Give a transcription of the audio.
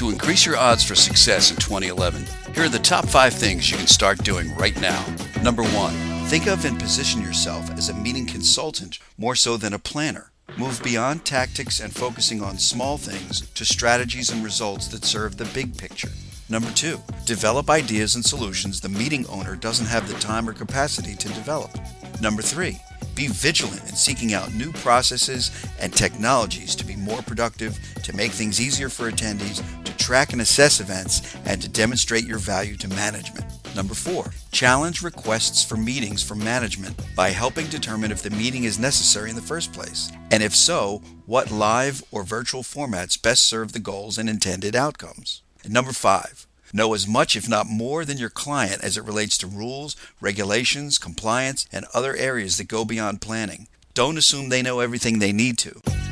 To increase your odds for success in 2011, here are the top 5 things you can start doing right now. Number 1. Think of and position yourself as a meeting consultant more so than a planner. Move beyond tactics and focusing on small things to strategies and results that serve the big picture. Number 2. Develop ideas and solutions the meeting owner doesn't have the time or capacity to develop. Number 3. Be vigilant in seeking out new processes and technologies to be more productive, to make things easier for attendees, to track and assess events, and to demonstrate your value to management. Number 4. Challenge requests for meetings from management by helping determine if the meeting is necessary in the first place, and if so, what live or virtual formats best serve the goals and intended outcomes. And number 5. Know as much, if not more, than your client as it relates to rules, regulations, compliance, and other areas that go beyond planning. Don't assume they know everything they need to.